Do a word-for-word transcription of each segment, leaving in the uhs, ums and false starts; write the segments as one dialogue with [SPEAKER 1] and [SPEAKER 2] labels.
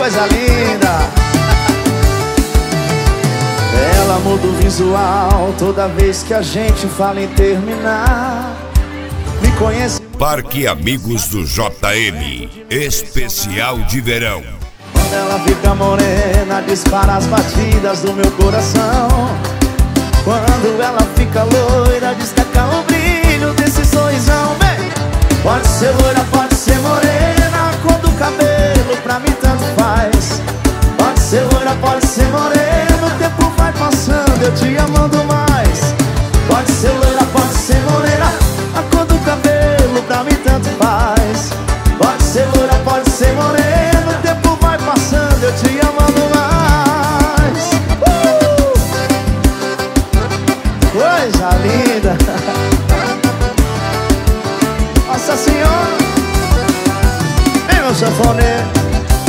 [SPEAKER 1] coisa linda. Ela muda o visual toda vez que a gente fala em terminar. Me conhece.
[SPEAKER 2] Parque Amigos do J M, especial de verão.
[SPEAKER 1] Quando ela fica morena, dispara as batidas do meu coração. Quando ela fica loira, destaca o brilho desse sorrisão. Bem, pode ser loira, pode ser morena, cor do cabelo pra mim tanto faz. Pode ser loira, pode ser morena, o tempo vai passando, eu te amando mais. Pode ser loira, pode ser morena, a cor do cabelo pra mim tanto faz. Pode ser loira, pode ser morena, o tempo vai passando, eu te amando mais. uh! Coisa linda. Nossa Senhora. Vem, meu sanfoneiro.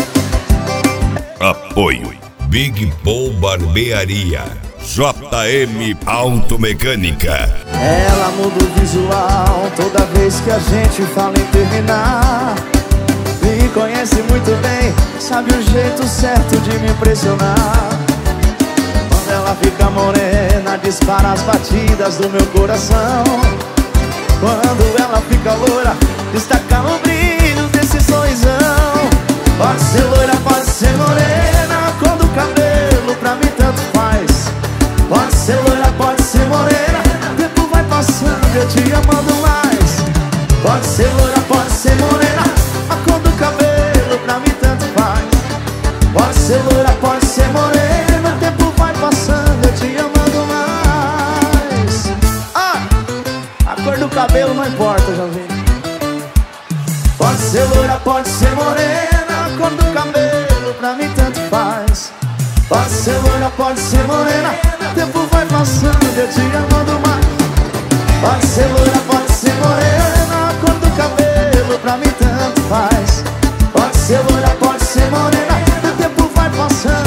[SPEAKER 2] Apoio Big Paul Barbearia, J M Automecânica.
[SPEAKER 1] Ela muda o visual toda vez que a gente fala em terminar. Me conhece muito bem, sabe o jeito certo de me impressionar. Quando ela fica morena, dispara as batidas do meu coração. Quando ela fica loira, destaca o brilho desse sorrisão. Pode ser loira, pode ser morena, a cor do cabelo pra mim tanto faz. Pode ser loira, pode ser morena, o tempo vai passando, eu te amando mais. Pode ser loira, pode ser morena, a cor do cabelo pra mim tanto faz. Pode ser loira, pode ser morena, o tempo vai passando, eu te amando mais. Ah, a cor do cabelo não importa, Joãozinho. Pode ser loira, pode ser morena, a cor do cabelo pra mim tanto faz. Pode ser loira, pode ser morena, o tempo vai passando, eu te amando mais. Pode ser loira, pode ser morena, a cor do cabelo pra mim tanto faz. Pode ser loira, pode ser morena, o tempo vai passando.